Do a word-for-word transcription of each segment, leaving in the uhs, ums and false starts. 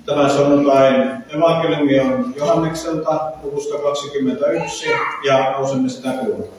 Tämän sunnuntain evankeliumi on Johannekselta luvusta kaksikymmentäyksi ja nousemme sitä kuulemaan.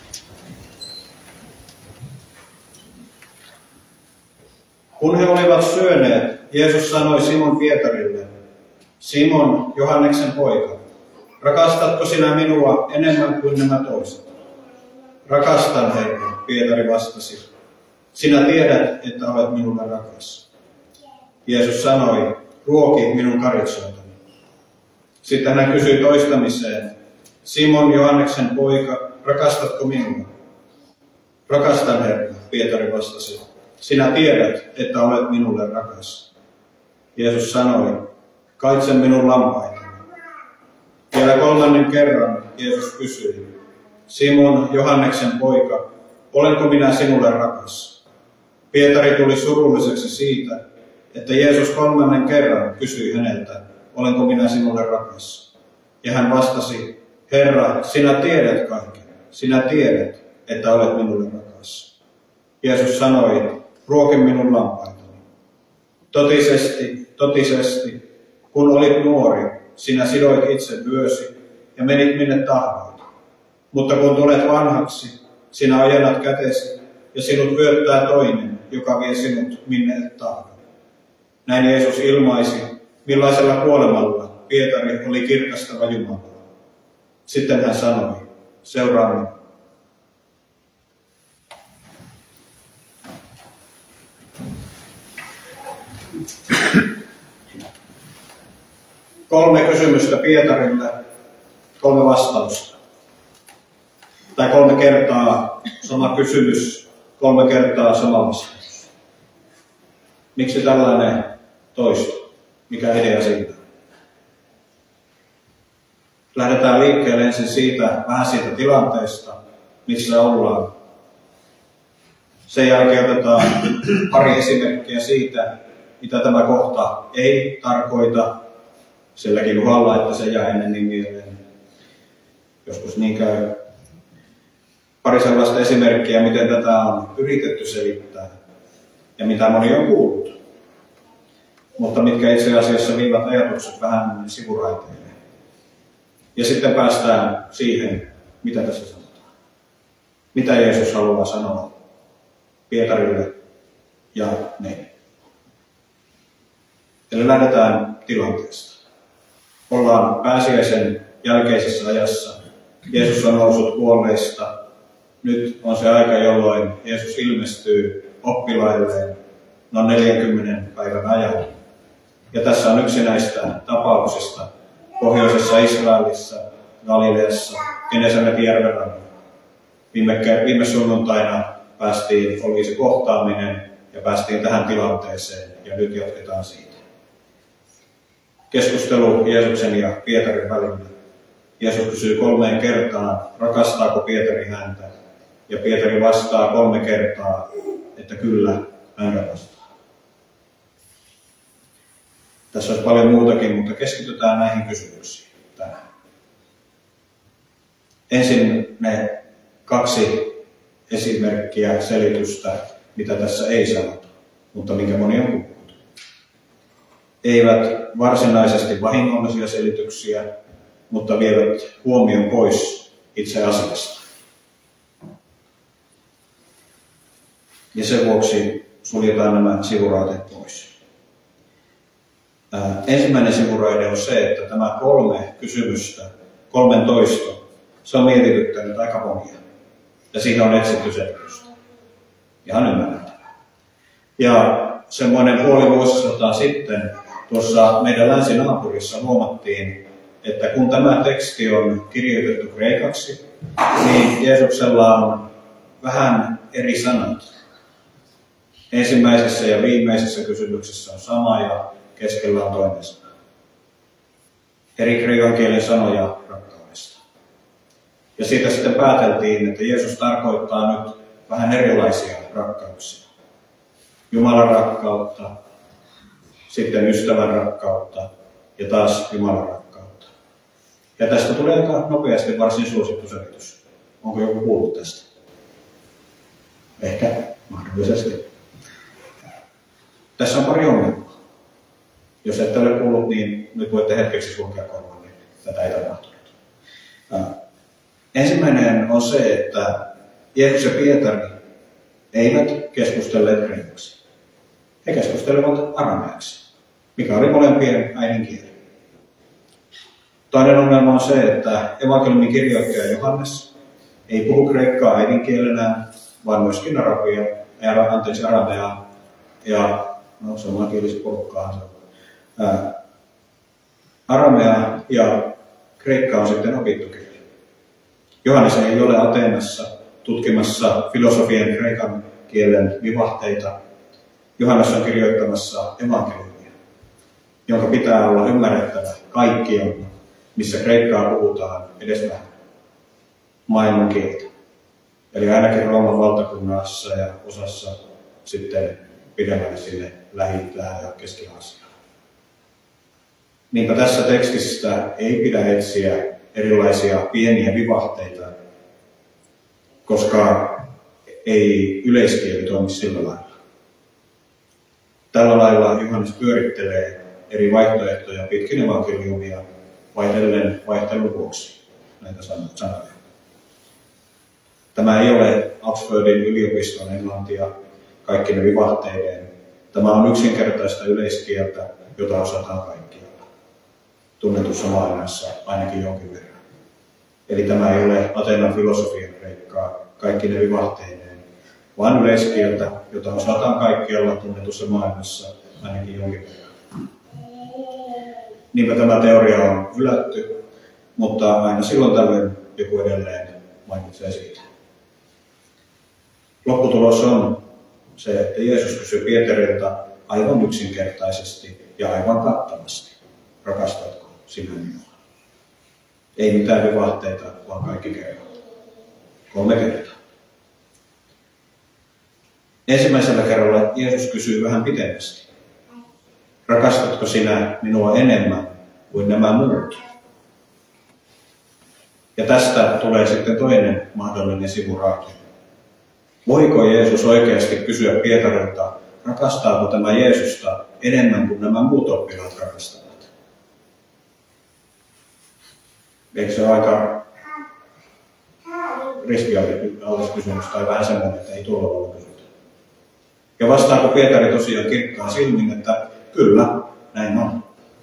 Kun he olivat syöneet, Jeesus sanoi Simon Pietarille: Simon, Johanneksen poika, rakastatko sinä minua enemmän kuin nämä toiset? Rakastan, Herra, Pietari vastasi. Sinä tiedät, että olet minulle rakas. Jeesus sanoi: ruoki minun karitsoitani. Sitten hän kysyi toistamiseen: Simon, Johanneksen poika, rakastatko minua? Rakastan, Herra, Pietari vastasi. Sinä tiedät, että olet minulle rakas. Jeesus sanoi: kaitse minun lampaitani. Vielä kolmannen kerran Jeesus kysyi: Simon, Johanneksen poika, olenko minä sinulle rakas? Pietari tuli surulliseksi siitä, että Jeesus kolmannen kerran kysyi häneltä: olenko minä sinulle rakas? Ja hän vastasi: Herra, sinä tiedät kaiken. Sinä tiedät, että olet minulle rakas. Jeesus sanoi: ruoki minun lampaitani. Totisesti, totisesti, kun olit nuori, sinä sidoit itse vyösi ja menit minne tahdoit. Mutta kun tulet vanhaksi, sinä ojennat kätesi ja sinut vyöttää toinen, joka vie sinut minne et tahdo. Näin Jeesus ilmaisi, millaisella kuolemalla Pietari oli kirkastava Jumalaa. Sitten hän sanoi: seuraa minua. Kolme kysymystä Pietarille, kolme vastausta. Tai kolme kertaa sama kysymys, kolme kertaa sama vastaus. Miksi tällainen toisto? Mikä idea siitä? Lähdetään liikkeelle ensin siitä, vähän siitä tilanteesta, missä ollaan. Sen jälkeen otetaan pari esimerkkiä siitä, mitä tämä kohta ei tarkoita. Silläkin uhalla, että se jää ennen niin mieleen. Joskus niin käy. Pari sellaista esimerkkiä, miten tätä on yritetty selittää ja mitä moni on kuullut. Mutta mitkä itse asiassa viivat ajatukset vähän sivuraiteille. Ja sitten päästään siihen, mitä tässä sanotaan. Mitä Jeesus haluaa sanoa Pietarille ja meille. Eli lähdetään tilanteesta. Ollaan pääsiäisen jälkeisessä ajassa. Jeesus on noussut kuolleista. Nyt on se aika, jolloin Jeesus ilmestyy oppilailleen noin neljänkymmenen päivän ajan. Ja tässä on yksi näistä tapauksista pohjoisessa Israelissa, Galileassa, Genesaretin järven rannalla. Viime, viime sunnuntaina päästiin, oli se kohtaaminen ja päästiin tähän tilanteeseen ja nyt jatketaan siitä. Keskustelu Jeesuksen ja Pietarin välillä. Jeesus kysyy kolmeen kertaan, rakastaako Pietari häntä. Ja Pietari vastaa kolme kertaa, että kyllä, hän rakastaa. Tässä olisi paljon muutakin, mutta keskitytään näihin kysymyksiin tänään. Ensin ne kaksi esimerkkiä, selitystä, mitä tässä ei sanota, mutta minkä moni on kuullut. Eivät varsinaisesti vahingollisia selityksiä, mutta vievät huomion pois itse asiasta. Ja sen vuoksi suljetaan nämä sivuraiteet pois. Ää, ensimmäinen sivuraide on se, että tämä kolme kysymystä, kolmen toisto, se on mietityttänyt aika monia. Ja siitä on etsitty selitystä. Ihan ymmärrettävää. Ja semmoinen puoli vuosisataa sitten tuossa meidän länsinaapurissa huomattiin, että kun tämä teksti on kirjoitettu kreikaksi, niin Jeesuksella on vähän eri sanat. Ensimmäisessä ja viimeisessä kysymyksessä on sama ja keskellä on toinen sana. Eri kreikan kielen sanoja rakkaudesta. Ja siitä sitten pääteltiin, että Jeesus tarkoittaa nyt vähän erilaisia rakkauksia. Jumalan rakkautta, sitten ystävän rakkautta ja taas Jumalan rakkautta. Ja tästä tulee aika nopeasti varsin suosittu selitys. Onko joku kuullut tästä? Ehkä mahdollisesti. Tässä on pari ongelmaa. Jos ette ole kuullut, niin nyt voitte hetkeksi sulkea korvan, niin tätä ei tapahtunut. Ensimmäinen on se, että Jeesus ja Pietari eivät keskustelleet kreikaksi. He keskustelevat arameaksi, mikä oli molempien äidinkieli. Toinen ongelma on se, että evankeliumin kirjoittaja Johannes ei puhu kreikkaa äidinkielenään, vaan myöskin arabia, ja, anteeksi, arameaa ja no, samankielistä porukkaa. Ää, aramea ja kreikka on sitten opittu kieli. Johannes ei ole Ateenassa tutkimassa filosofian kreikan kielen vivahteita. Johannes on kirjoittamassa evankeliumia, jonka pitää olla ymmärrettävä kaikkialla, missä kreikkaa puhutaan edes vähän maailman kieltä. Eli ainakin Rooman valtakunnassa ja osassa sitten pidemmälle sinne Lähi-Itään ja Keski-Aasiaan. Niinpä tässä tekstissä ei pidä etsiä erilaisia pieniä vivahteita, koska ei yleiskieli toimi sillä lailla. Tällä lailla Johannes pyörittelee eri vaihtoehtoja pitkin evankeliumia vaihtellen vaihtelun vuoksi näitä sanoja. Tämä ei ole Oxfordin yliopiston englantia kaikkine vivahteiden. Tämä on yksinkertaista yleiskieltä, jota osataan kaikkialla. Tunnetussa maailmassa ainakin jonkin verran. Eli tämä ei ole Ateenan filosofian kreikkaa kaikkine vivahteineen, vaan yleiskieltä, jota osataan kaikkialla tunnetussa maailmassa ainakin jonkin verran. Niinpä tämä teoria on hylätty, mutta aina silloin tällöin joku edelleen mainitsee siitä. Lopputulos on se, että Jeesus kysyi Pietarilta aivan yksinkertaisesti ja aivan kattavasti, rakastatko sinä minua? Ei mitään vivahteita, vaan kaikki kerralla. Kolme kertaa. Ensimmäisellä kerralla Jeesus kysyy vähän pitemmästi. Rakastatko sinä minua enemmän kuin nämä muut? Ja tästä tulee sitten toinen mahdollinen sivuraake. Voiko Jeesus oikeasti kysyä Pietarilta, rakastaako tämä Jeesusta enemmän kuin nämä muut oppilaat rakastavat? Eikö se ole aika riskialtis kysymys tai vähän semmoinen, että ei tuolla olla kysytä? Ja vastaako Pietari tosiaan kirkkaan silmin, että kyllä, näin on.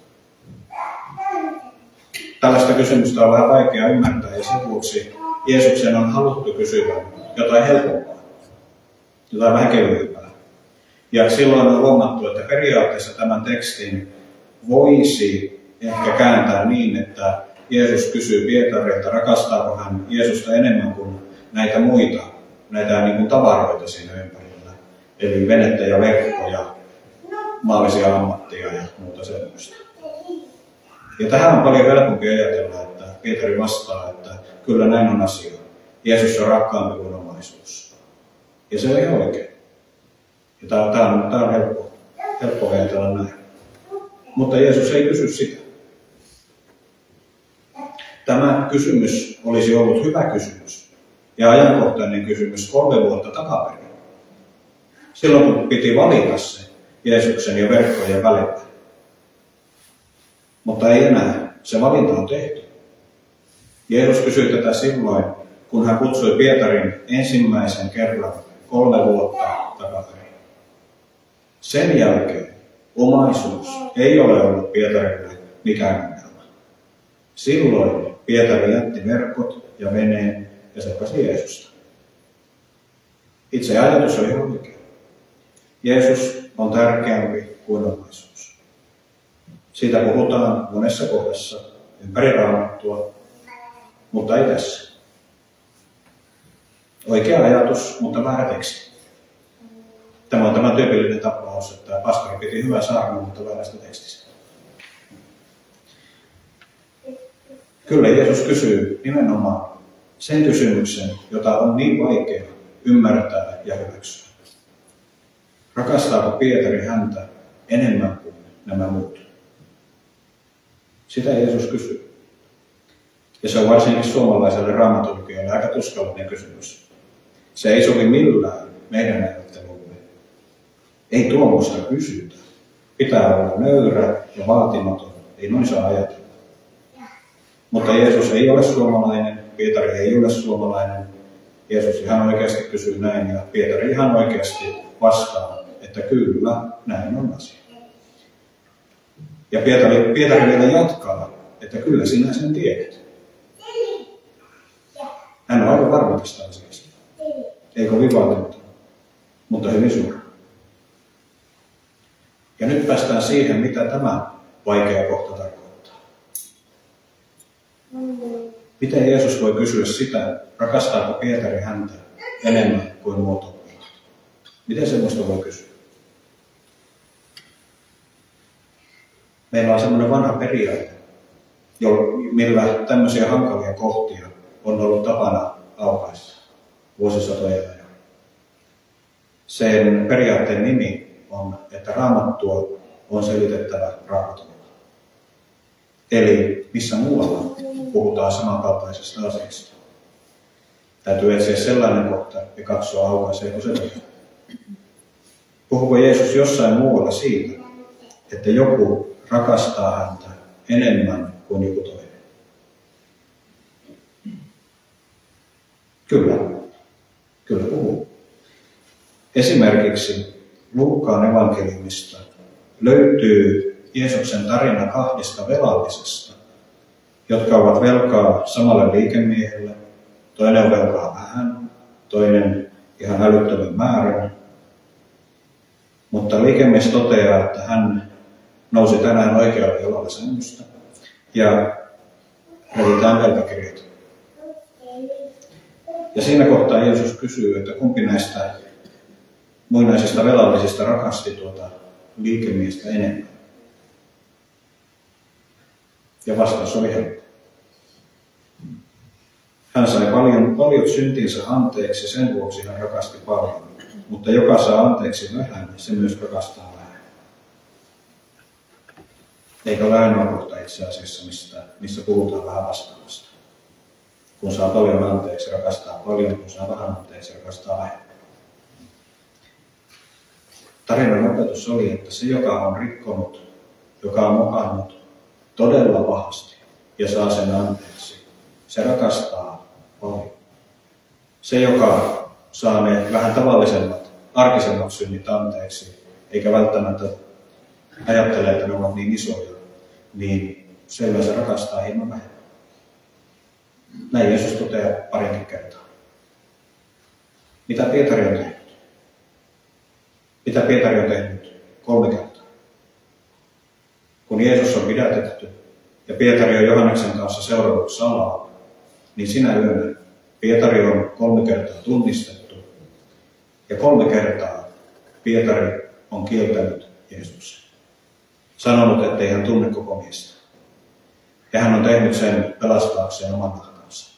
Tällaista kysymystä on vähän vaikea ymmärtää ja sen vuoksi Jeesuksen on haluttu kysyä jotain helpompaa, jotain vähän kevyempää. Ja silloin on huomattu, että periaatteessa tämän tekstin voisi ehkä kääntää niin, että Jeesus kysyy Pietarilta, rakastaako hän Jeesusta enemmän kuin näitä muita, näitä niin kuin tavaroita siinä ympärillä. Eli venettä ja verkkoja, maallisia ammattia ja muuta semmoista. Ja tähän on paljon helpompi ajatella, että Pietari vastaa, että kyllä näin on asia. Jeesus on rakkaampi kuin omaisuus. Ja se on ihan oikein. Ja tämä, tämä on, tämä on helppo, helppo ajatella näin. Mutta Jeesus ei kysy sitä. Tämä kysymys olisi ollut hyvä kysymys ja ajankohtainen kysymys kolme vuotta takaperin. Silloin kun piti valita se Jeesuksen ja verkkojen välillä. Mutta ei enää. Se valinta on tehty. Jeesus kysyi tätä silloin, kun hän kutsui Pietarin ensimmäisen kerran kolme vuotta takaperin. Sen jälkeen omaisuus ei ole ollut Pietarille mikään ongelma. Silloin Pietari jätti verkot ja veneen ja seurasi Jeesusta. Itse ajatus on ihan oikein. Jeesus on tärkeämpi kuin omaisuus. Siitä puhutaan monessa kohdassa ympäri Raamattua, mutta ei tässä. Oikea ajatus, mutta väärä teksti. Tämä on tämä tyypillinen tapaus, että pastori piti hyvää saarnaa, mutta väärästä tekstistä. Kyllä Jeesus kysyy nimenomaan sen kysymyksen, jota on niin vaikea ymmärtää ja hyväksyä. Rakastaako Pietari häntä enemmän kuin nämä muut? Sitä Jeesus kysyy. Ja se on varsinkin suomalaiselle raamatulkijalle aika tuskallinen kysymys. Se ei sovi millään meidän ajattelumme. Ei tuommoista kysytä. Pitää olla nöyrä ja vaatimaton, ei noin saa ajatella. Mutta Jeesus ei ole suomalainen, Pietari ei ole suomalainen. Jeesus ihan oikeasti kysyy näin ja Pietari ihan oikeasti vastaa, että kyllä, näin on asia. Ja Pietari, Pietari vielä jatkaa, että kyllä sinä sen tiedät. Hän on aika varma tästä asiasta. Ei kovin vaatimaton, mutta hyvin suuri. Ja nyt päästään siihen, mitä tämä vaikea kohta tarkoittaa. Miten Jeesus voi kysyä sitä, rakastaako Pietari häntä enemmän kuin muut oppilaat? Miten semmoista voi kysyä? Meillä on semmoinen vanha periaate, millä tämmöisiä hankalia kohtia on ollut tapana aukaista vuosisatojen ajan. Sen periaatteen nimi on, että Raamattua on selitettävä Raamatulla. Eli missä muualla puhutaan samankaltaisesta asiasta. Täytyy etsiä sellainen kohta ja katsoa, aukaiseeko se vielä. Puhuuko Jeesus jossain muualla siitä, että joku rakastaa häntä enemmän kuin joku toinen? Kyllä. Kyllä puhuu. Esimerkiksi Luukkaan evankeliumista löytyy Jeesuksen tarina kahdesta velallisesta, jotka ovat velkaa samalle liikemiehelle. Toinen on velkaa vähän, toinen ihan älyttömän määrän. Mutta liikemies toteaa, että hän nousi tänään oikealle jalalle sängystä ja revitään velkakirjat. Ja siinä kohtaa Jeesus kysyy, että kumpi näistä muinaisista velallisista rakasti tuota liikemiestä enemmän. Ja vastaus oli helppo. Hän sai paljon, paljon syntinsä anteeksi, sen vuoksi hän rakasti paljon. Mutta joka saa anteeksi vähän, se myös rakastaa vähän. Eikä ole ainoa kohta itse asiassa, mistä, missä puhutaan vähän vastaavasta. Kun saa paljon anteeksi, rakastaa paljon, kun saa vähän anteeksi, rakastaa vähän. Tarinan opetus oli, että se, joka on rikkonut, joka on mokannut todella pahasti ja saa sen anteeksi, se rakastaa paljon. Se, joka saa ne vähän tavallisemmat, arkisemmat synnit anteeksi, eikä välttämättä ajattele, että ne ovat niin isoja, niin se yleensä rakastaa hieman vähemmän. Näin Jeesus toteaa parinkin kertaa. Mitä Pietari on tehnyt? Mitä Pietari on tehnyt kolme kertaa? Kun Jeesus on pidätetty ja Pietari on Johanneksen kanssa seurannut salaa, niin sinä yönä Pietari on kolme kertaa tunnistettu ja kolme kertaa Pietari on kieltänyt Jeesuksen. Sanonut, ettei hän tunne koko miestä. Ja hän on tehnyt sen pelastaakseen oman nahkansa.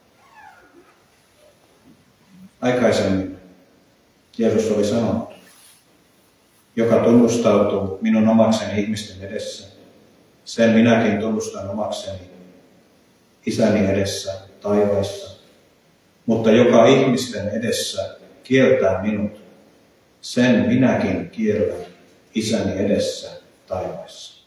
Aikaisemmin Jeesus oli sanonut, joka tunnustautuu minun omakseni ihmisten edessä, sen minäkin tunnustan omakseni Isäni edessä taivaissa. Mutta joka ihmisten edessä kieltää minut, sen minäkin kiellän Isäni edessä taivaissa.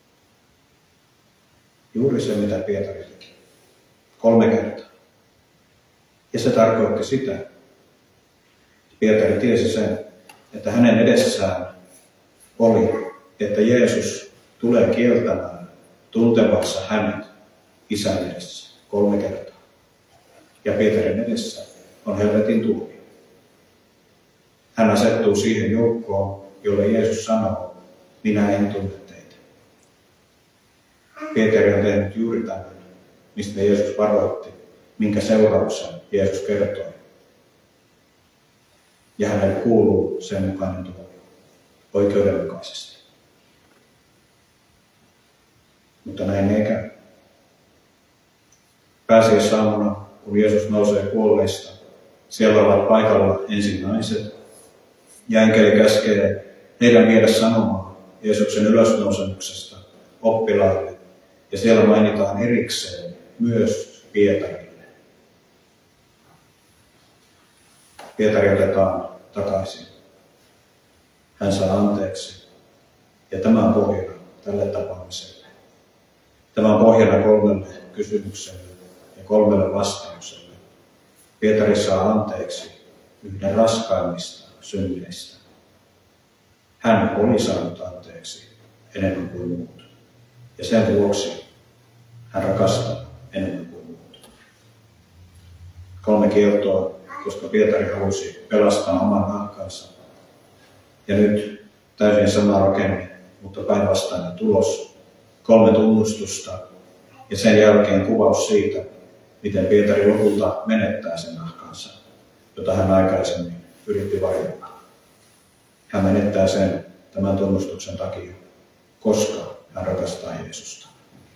Juuri se, mitä Pietari teki. Kolme kertaa. Ja se tarkoitti sitä, että Pietari tiesi sen, että hänen edessään oli, että Jeesus tulee kieltämään tuntevansa hänet Isän edessä kolme kertaa. Ja Pietarin edessä on helvetin tuomio. Hän asettuu siihen joukkoon, jolle Jeesus sanoo, minä en tunne teitä. Pietari on tehnyt juuri tämän, mistä Jeesus varoitti, minkä seurauksen Jeesus kertoi. Ja hänelle kuuluu sen mukainen tuomio oikeudenmukaisesti. Mutta näin ei käy. Pääsiäisaamuna, kun Jeesus nousee kuolleista, siellä ovat paikalla ensin naiset, ja enkeli käskee heidän viedä sanomaa Jeesuksen ylösnousemuksesta oppilaille, ja siellä mainitaan erikseen myös Pietarille. Pietari otetaan takaisin. Hän saa anteeksi Ja tämä on pohjana tälle tapaamiselle. Tämä on pohjana kolmelle kysymykselle ja kolmelle vastaukselle. Pietari saa anteeksi yhden raskaimmista synneistä. Hän oli saanut anteeksi enemmän kuin muut. Ja sen vuoksi hän rakastaa enemmän kuin muut. Kolme kieltoa, koska Pietari halusi pelastaa oman nahkansa. Ja nyt täysin sama rakenne, mutta päinvastainen tulos. Kolme tunnustusta ja sen jälkeen kuvaus siitä, miten Pietari lopulta menettää sen nahkansa, jota hän aikaisemmin yritti varjella. Hän menettää sen tämän tunnustuksen takia, koska hän rakastaa Jeesusta.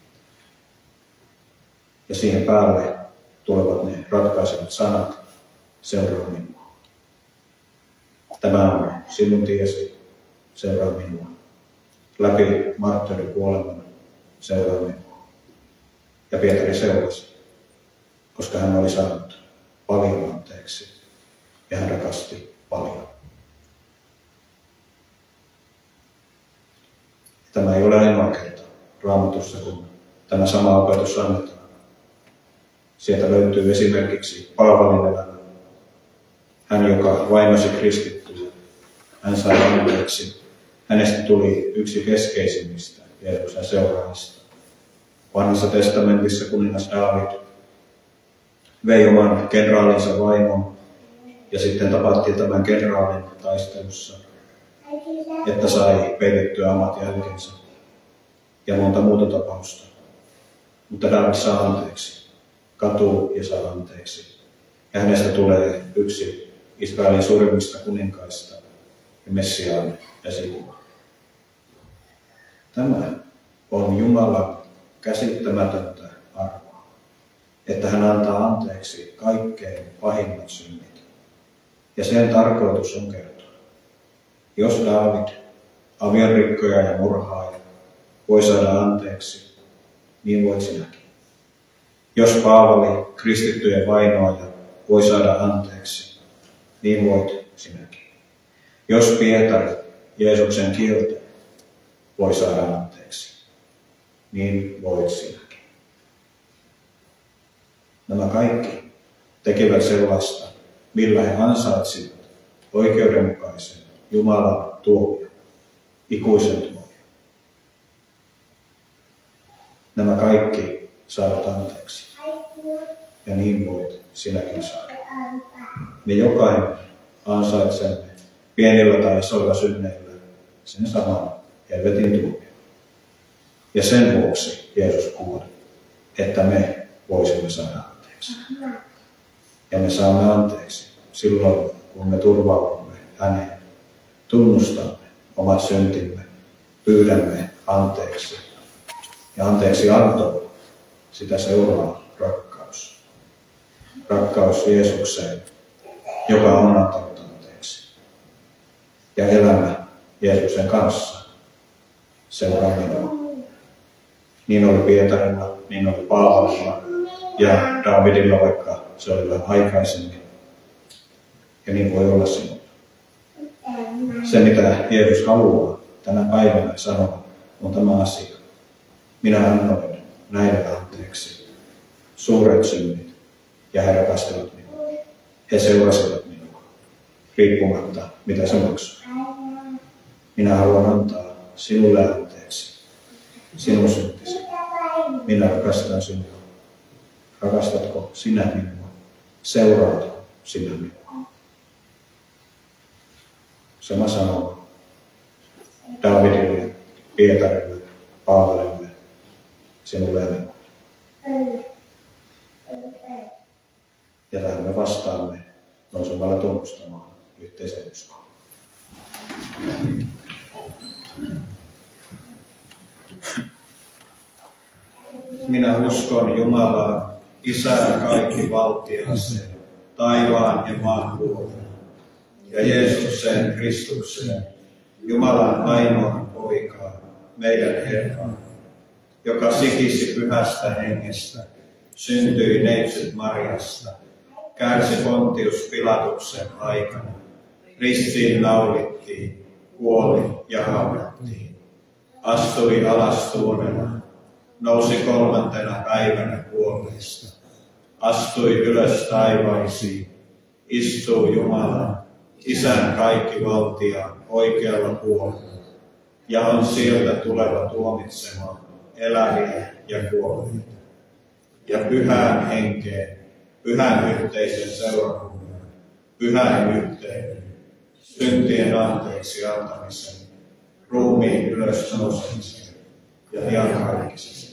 Ja siihen päälle tulevat ne ratkaisevat sanat, seuraa minua. Tämä on sinun tiesi, seuraa minua. Läpi marttyyrikuoleman, seuraa minua. Ja Pietari seurasi, koska hän oli saanut paljon anteeksi ja hän rakasti paljon. Tämä ei ole ainoa kerta Raamatussa, kun tämä sama opetus annetaan. Sieltä löytyy esimerkiksi Paavalin elämä. Hän, joka vainosi kristittyjä, hän sai anteeksi. Hänestä tuli yksi keskeisimmistä Jeesuksen seuraajista. Vanhassa testamentissa kuningas Daavid vei oman kenraalinsa vaimon ja sitten tapattiin tämän kenraalin taistelussa, että sai peitettyä omat jälkensä ja monta muuta tapausta. Mutta Daavid saa anteeksi, katuu ja saa anteeksi. Ja hänestä tulee yksi Israelin suurimmista kuninkaista ja Messiaan esikuva. Tämä on Jumalan käsittämätöntä arvoa, että hän antaa anteeksi kaikkein pahimmat synnit. Ja sen tarkoitus on kertoa. Jos Daavid, aviorikkoja ja murhaaja, voi saada anteeksi, niin voit sinäkin. Jos Paavali, kristittyjen vainoaja, voi saada anteeksi, niin voit sinäkin. Jos Pietari, Jeesuksen kieltäjä, voi saada anteeksi, niin voit sinäkin. Nämä kaikki tekevät sellaista, millä he ansaitsivat oikeudenmukaisen Jumalan tuomion, ikuisen tuomion. Nämä kaikki saavat anteeksi. Ja niin voit sinäkin saada. Me jokainen ansaitsemme pienillä tai isoilla synneillä sen saman helvetin tuomion. Ja sen vuoksi Jeesus kuoli, että me voisimme saada anteeksi. Ja me saamme anteeksi silloin, kun me turvaudumme häneen, tunnustamme omat syntimme, pyydämme anteeksi. Ja anteeksi antoa, sitä seuraa rakkaus. Rakkaus Jeesukseen, joka on antanut anteeksi. Ja elämä Jeesuksen kanssa seuraa minua. Niin oli Pietarilla, niin oli Paavalilla ja Daavidilla, vaikka se oli vähän aikaisemmin. Ja niin voi olla sinulla. Se, mitä Jeesus haluaa tänä päivänä sanoa, on tämä asia. Minä annoin näille anteeksi suuret synnit ja he rakastivat minua. He seurasivat minua, riippumatta mitä se maksoi. Minä haluan antaa sinulle anteeksi, sinun syntisi. Minä rakastan sinua. Rakastatko sinä minua? Seuraatko sinä minua? Sama sanoo Daavidille, Pietarille, Paavalille, sinulle ja minulle. Ja tähän me vastaamme nousemalla tunnustamaan yhteisen uskon. Minä uskon Jumalaan, Isään kaikki valtiaseen, taivaan ja maan luojan, ja Jeesukseen Kristukseen, Jumalan ainoan poikaan, meidän Herran, joka sikisi pyhästä hengestä, syntyi neitsyt Marjasta, kärsi Pontius Pilatuksen aikana, ristiin naulittiin, kuoli ja haudattiin, astui alas tuonena, nousi kolmantena päivänä kuolleista, astui ylös taivaisiin, istuu Jumalan, Isän kaikkivaltia oikealla puolella, ja on sieltä tuleva tuomitsemaan eläviä ja kuolleita. Ja pyhään henkeen, pyhän yhteisen seurakunnan, pyhän yhteyden, syntien anteeksi antamisen, ruumiin ylös nousemisen ja iankaikkisen